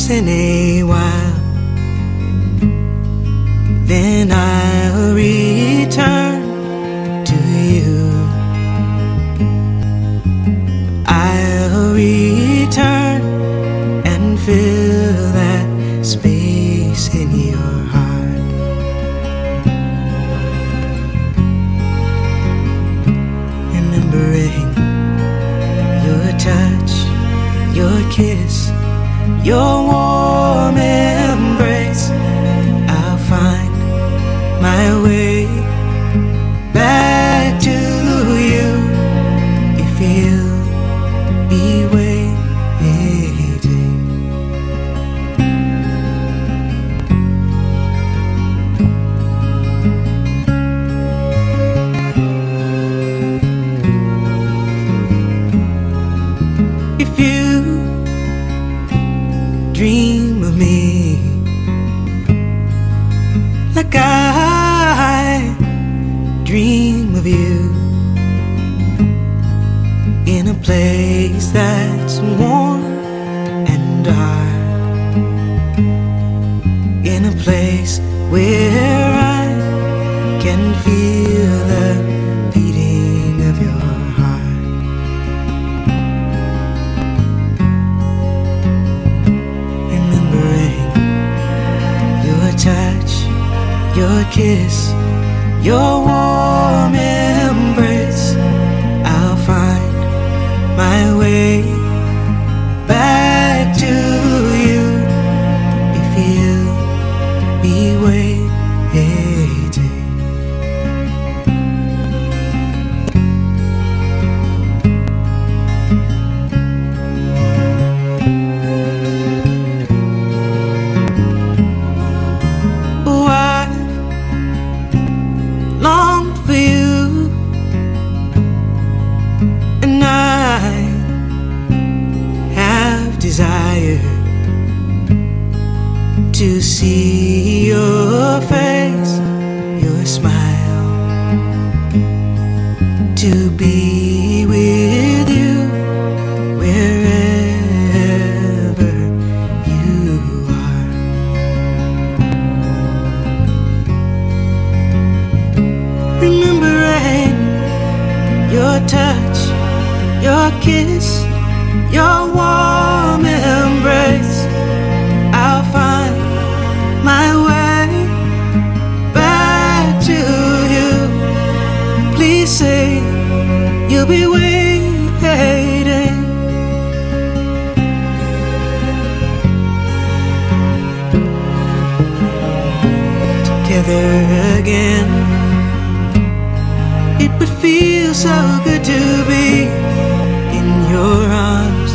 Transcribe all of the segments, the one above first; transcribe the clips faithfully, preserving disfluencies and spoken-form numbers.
in a while. Then I'll return to you. I'll return and fill that space in your heart. Remembering your touch, your kiss, your warm embrace, I'll find my way back to you if you'll be waiting. If you dream of me like I dream of you, in a place that's warm and dark, in a place where I can feel the beating of your heart. Remembering your touch, your kiss, your warm embrace, I'll find my way back to you if you'll be waiting. Oh, I've longed for you, and I have desired to see your face, your smile, to be with you wherever you are. Remembering your touch, your kiss, your warm embrace, I'll find my way back to you. Please say you'll be waiting. Together again, it would feel so good to be in your arms,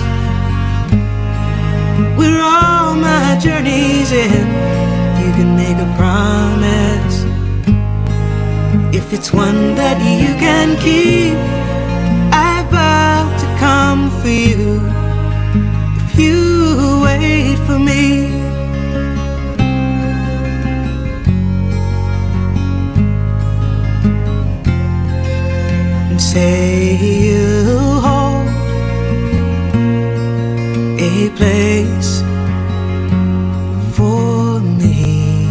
where all my journeys end. You can make a promise, if it's one that you can keep, I vow to come for you if you wait for me. And say you'll hold a place for me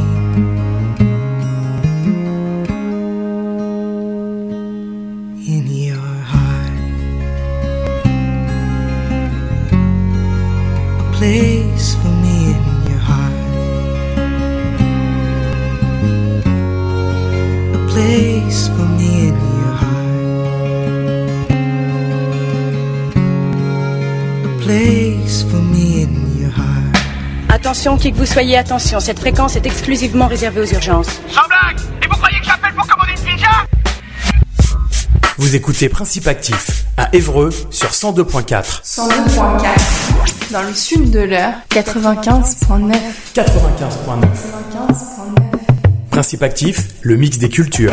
in your heart, a place for me in your heart, a place for me in your heart, a place for me in your heart. Attention, qui que vous soyez, attention, cette fréquence est exclusivement réservée aux urgences. Sans blague! Et vous croyez que j'appelle pour commander une pizza? Vous écoutez Principe Actif à Évreux sur cent deux point quatre. cent deux point quatre. Dans le sud de l'heure, quatre-vingt-quinze point neuf. quatre-vingt-quinze point neuf. quatre-vingt-quinze point neuf. Principe Actif, le mix des cultures.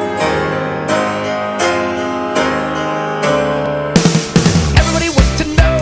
Everybody wants to know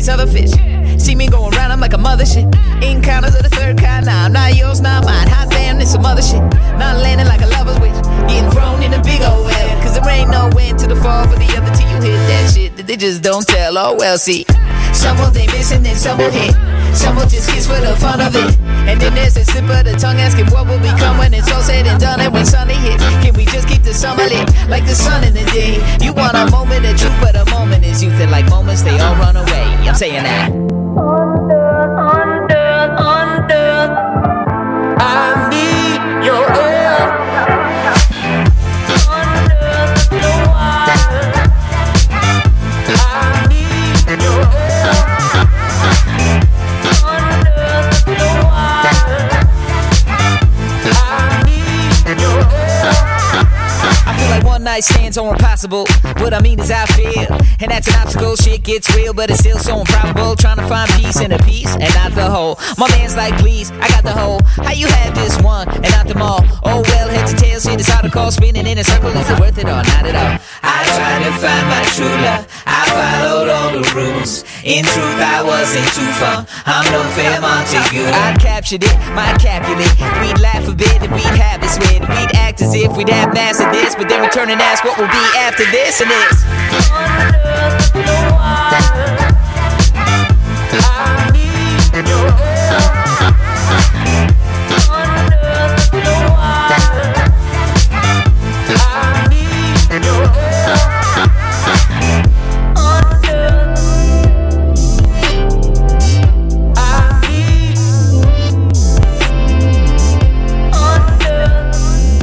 other fish. See me going around, I'm like a mother shit. Encounters of the third kind, nah, I'm not yours, not mine. Hot damn, this some other shit. Not landing like a lover's wish. Getting thrown in a big old well. Cause there ain't no end to the fall for the other till you hit that shit that they just don't tell. Oh well, see. Some will they miss and then some will hit. Some will just kiss for the fun of it. And then there's a slip of the tongue asking what will become when it's all said and done. And when Sunday hits, can we just keep the summer lit like the sun in the day? You want a moment of truth, but a moment is youth. And like moments, they all run away. I'm saying that. Under, under, under, I need your air. Under the water, I need your air. Under the water, I need your air. I feel like one night stands are impossible. What I mean is I feel, and that's an obstacle. Shit gets real, but it's still so improbable. Trying to find peace in a piece and not the whole. My man's like, please, I got the whole. How you have this one and not them all? Oh well, head to tail, shit is out of call. Spinning in a circle, is it worth it or not at all? I tried to find my true love. I followed all the rules. In truth, I wasn't too far. I'm no fair Montague. I captured it, my Capulet. We'd laugh a bit and we'd have it sweat. We'd act as if we'd have mastered this, but then return and ask what will be after this and this. Under the water, I need your air. Under the water, I need your air. Under, I need, under,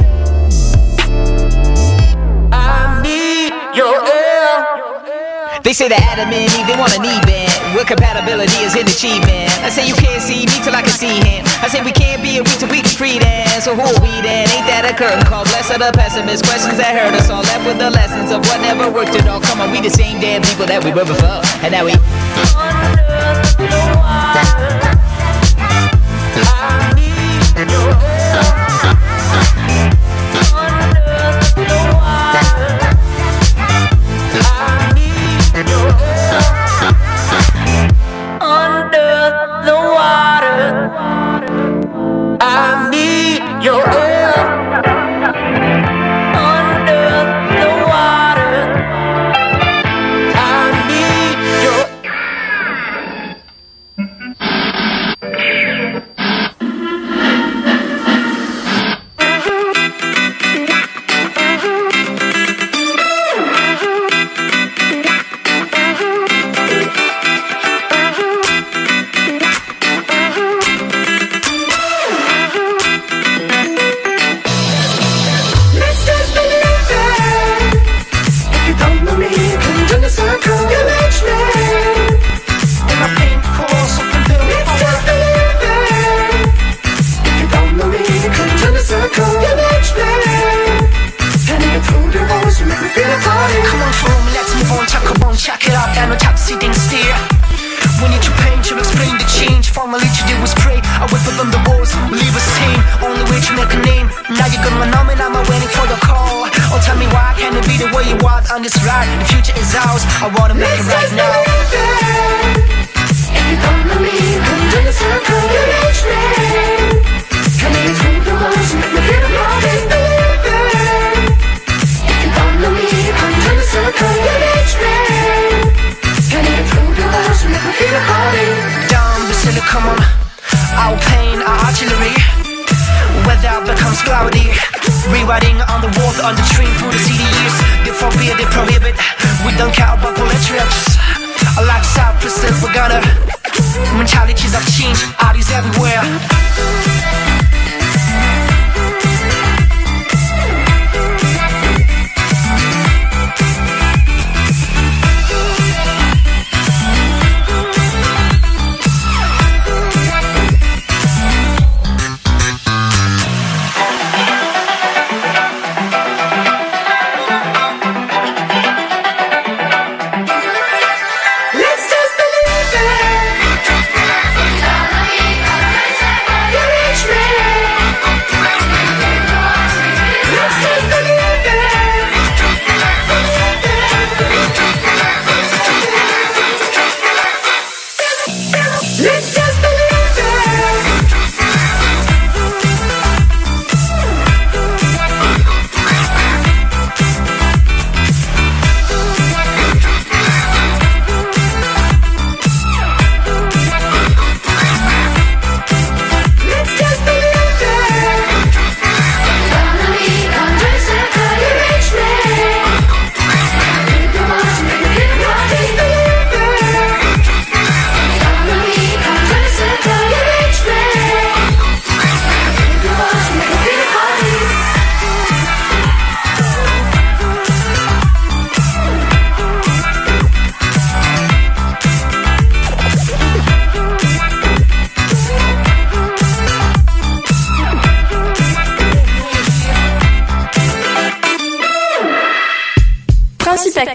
I need your air. They say that Adam and Eve, they want an even. What compatibility is an achievement? I say you can't see me till I can see him. I say we can't be a week till we can free then. So who are we then? Ain't that a curtain call? Blessed are the pessimists, questions that hurt us all. Left with the lessons of what never worked at all. Come on, we the same damn people that we were before. And now we under the water, I need your air. Under the water, I need your air. Under the water, I need your air. Under the water, I need your on this ride, the future is ours. I wanna make it right now. If you don't know me, come join the circle, you reach me. Can you take the words and make me feel the morning, baby? If you don't know me, come join the circle, you reach me. Can you take the words and make me feel the morning? Down the city, come on. Our pain, our artillery. Weather becomes cloudy. Rewriting on the walls, on the train through the city years. They forbid, they prohibit. We don't care about bullet trips. A lifestyle percent, we're gonna. Mentalities have changed, ideas everywhere.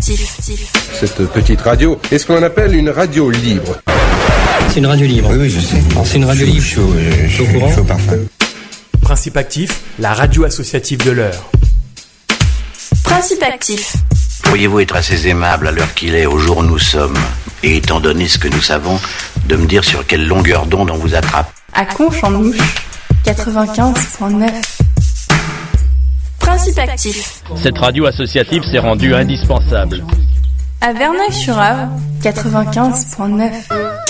Actif. Cette petite radio est ce qu'on appelle une radio libre. C'est une radio libre. Oui, oui, je sais. C'est une radio libre. Je suis au, je suis au courant. Je suis au parfum. Principe Actif, la radio associative de l'heure. Principe Actif. Pourriez-vous être assez aimable à l'heure qu'il est, au jour où nous sommes, et étant donné ce que nous savons, de me dire sur quelle longueur d'onde on vous attrape? À Conche-en-Ouche, quatre-vingt-quinze virgule neuf. Principe Actif. Cette radio associative s'est rendue indispensable. À Verneuil-sur-Avre, quatre-vingt-quinze virgule neuf.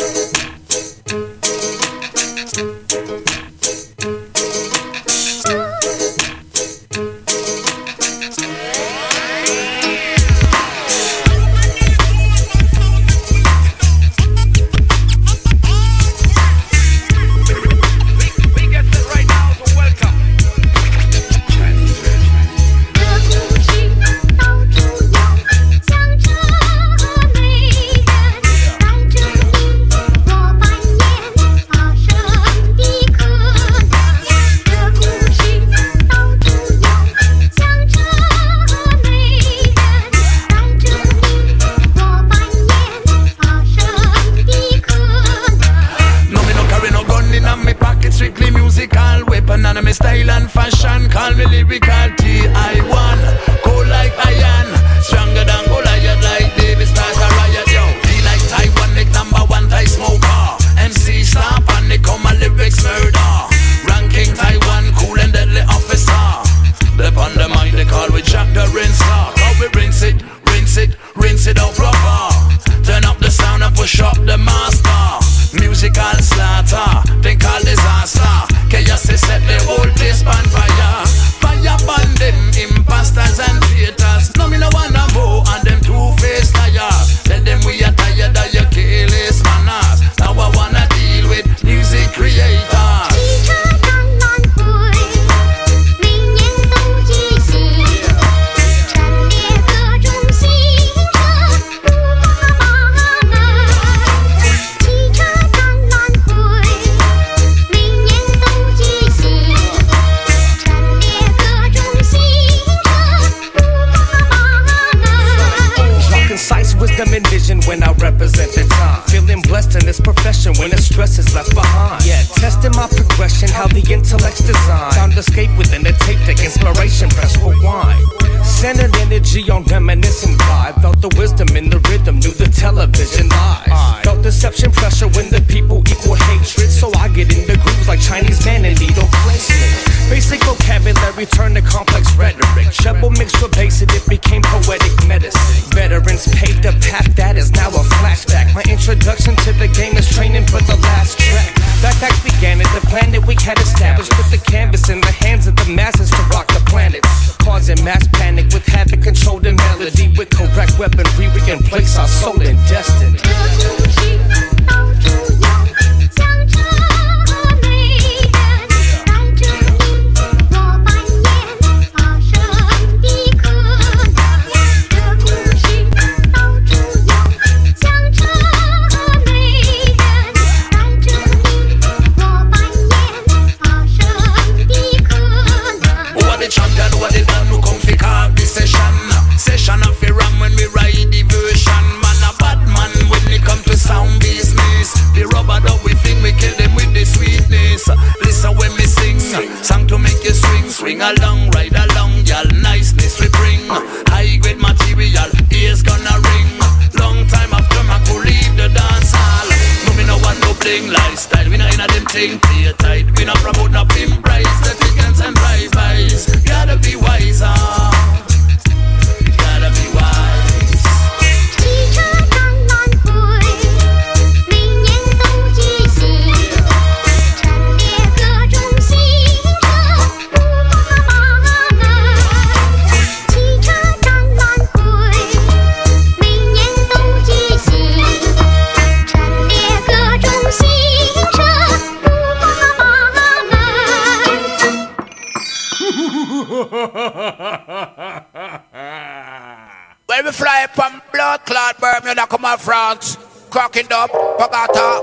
When we fly from blood clot Bermuda, come on France, cracking up, Pagata.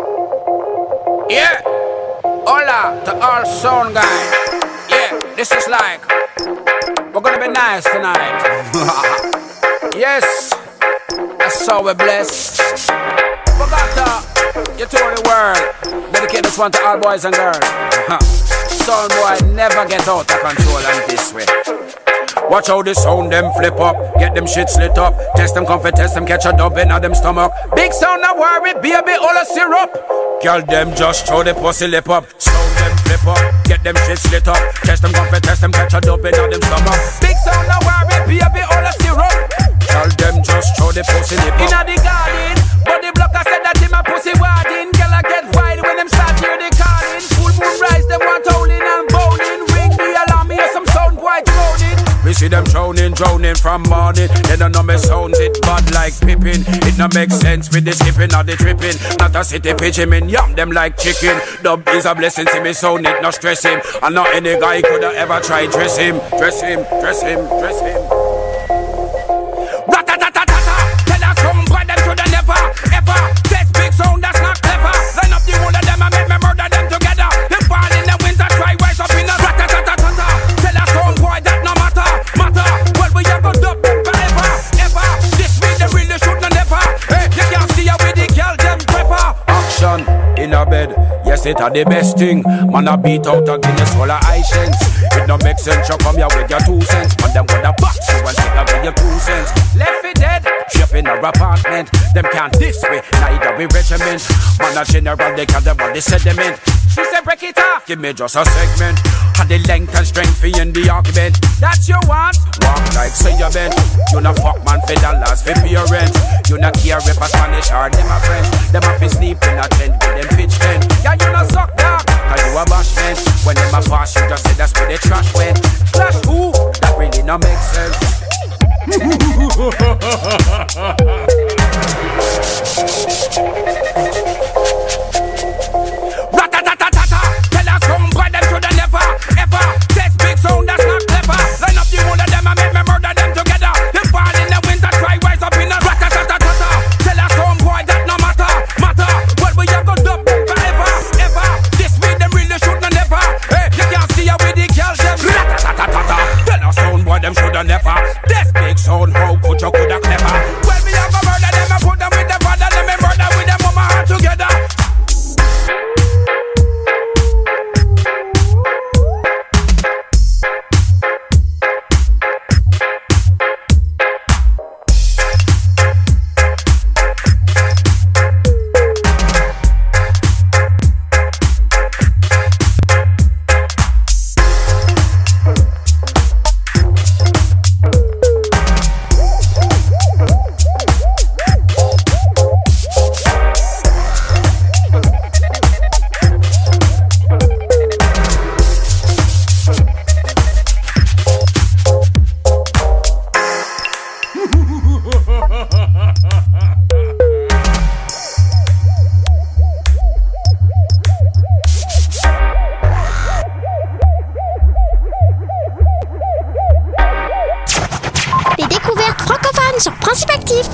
Yeah, hola to all sound guys. Yeah, this is like, we're gonna be nice tonight. Yes, that's how we bless. Bogota, you tour the world. Dedicate this one to all boys and girls. Sound boy never get out of control and this way. Watch how the sound them flip up, get them shit slit up. Test them comfort, test them catch a dub in them stomach. Big sound no worry, baby, all a syrup. Girl them just throw the pussy lip up. Sound them flip up, get them shit slit up. Test them comfort, test them catch a dub in them stomach. Big sound no worry, baby, all a syrup. Girl them just throw the pussy lip up. Inna the garden, but the blocker said that him a pussy warding. Girl I get wild when them start hear the calling. Full moon rise, them want howling and bowling. Ring the alarm, hear some sound boy droning. We see them drowning, drowning from morning. They don't know me sounds, it bad like Pippin. It no make sense with the skipping or the tripping. Not a city pigeon, me yam them like chicken. Dub is a blessing, see me sound, it no stress him. And not any guy could have ever tried dress him. Dress him, dress him, dress him. Rat-a-ta-ta-ta-ta. Tell us some boy them shoulda never, ever test big sound that's not clever. Line up the whole of them and make me murder them together. They fall in the winter, try rise up in the rat-a-ta-ta-ta-ta. Tell us some boy that no matter, matter. Well we have got dub them forever, ever. This mean they really should not never. Hey, you can't see how with the girl them prefer. Action in a bed, yes it are the best thing. Man a beat out a Guinness full of Haitians. It no make sense, you come here with your two cents. Man them gonna box you and take away your two cents. Left it dead, ship in our apartment. Them can't this way, neither we regiment. Man a general, they can't about the sediment. She said break it off, give me just a segment. And the length and strength for in the argument. That you want, walk like say you bent. You no fuck man for dollars for parents. You no care if a Spanish or them a French. Them a fi sleep in a tent with them pitch tent. Yeah you no suck dog, cause you a bashment. When them a pass you just say that's where the trash went. Trash who? That really no make sense. Rat-a-ta-ta-ta-ta. Tell us some boy them shoulda never, ever test big sound that's not clever. Line up the whole of them and make me murder them together. They fall in the winter, try rise up in a rat-a-ta-ta-ta-ta. Tell us some boy that no matter, matter. Well we have got dub them forever, ever. This mean them really should not never. Hey, you can't see how with the girls them rat-a-ta-ta-ta-ta. Tell us some boy them shoulda never. This big sound, how could you coulda clever? Well we have a murder them and put them with the father. Let me murder with them mama all together. Les découvertes francophones sur Principe Actif.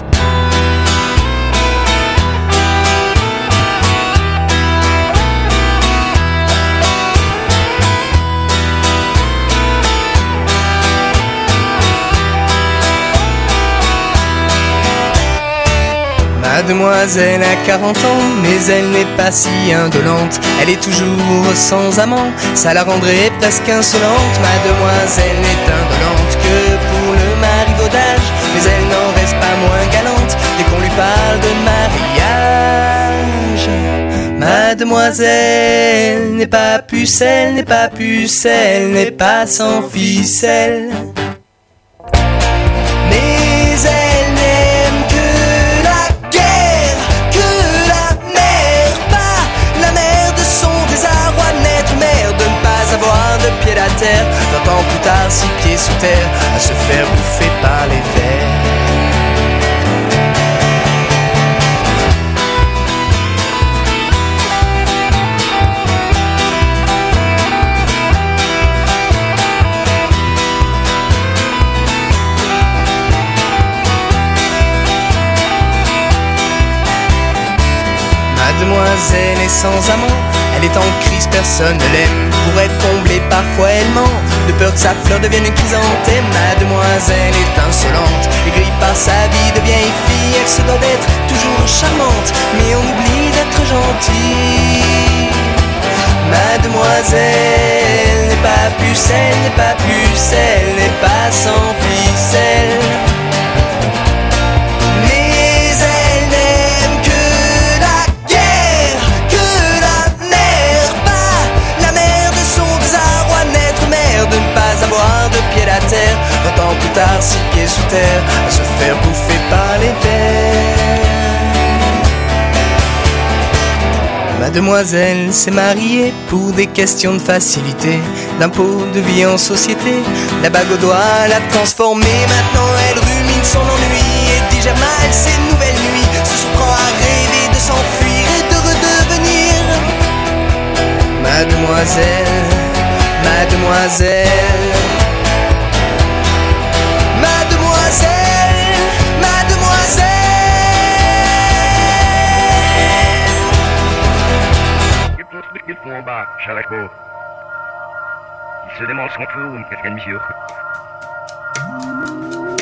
Mademoiselle a quarante ans, mais elle n'est pas si indolente. Elle est toujours sans amant, ça la rendrait presque insolente. Mademoiselle n'est indolente que pour le marivaudage, mais elle n'en reste pas moins galante dès qu'on lui parle de mariage. Mademoiselle n'est pas pucelle, n'est pas pucelle, n'est pas sans ficelle. Mais elle n'aime que la guerre, que la mer, pas la mer de son désarroi, n'être mère de ne pas avoir de pied à terre. Vingt ans plus tard, six pieds sous terre, à se faire bouffer par les vers. Mademoiselle est sans amant, Elle est en crise, personne ne l'aime. Pour être comblée, parfois elle ment, de peur que sa fleur devienne une chrysanthème. Mademoiselle est insolente, aigrie par sa vie de vieille fille. Elle se doit d'être toujours charmante, mais on oublie d'être gentil. Mademoiselle n'est pas pucelle, n'est pas pucelle, n'est pas sans ficelle. Mais elle n'aime que la guerre, que la mer, pas la mer de son désarroi, n'être mère, de ne pas avoir de pied à terre. Vingt ans plus tard, six pieds sous terre, à se faire bouffer par les vers. Mademoiselle s'est mariée pour des questions de facilité, d'impôt, de vie en société. La bague au doigt l'a transformée, maintenant elle rumine son ennui et digère mal ses nouvelles nuits. Se surprend à rêver de s'enfuir et de redevenir Mademoiselle, Mademoiselle, Mademoiselle, Mademoiselle. Il faut en bas, Chalaco. Il se démontre son fou, quelqu'un de mesure.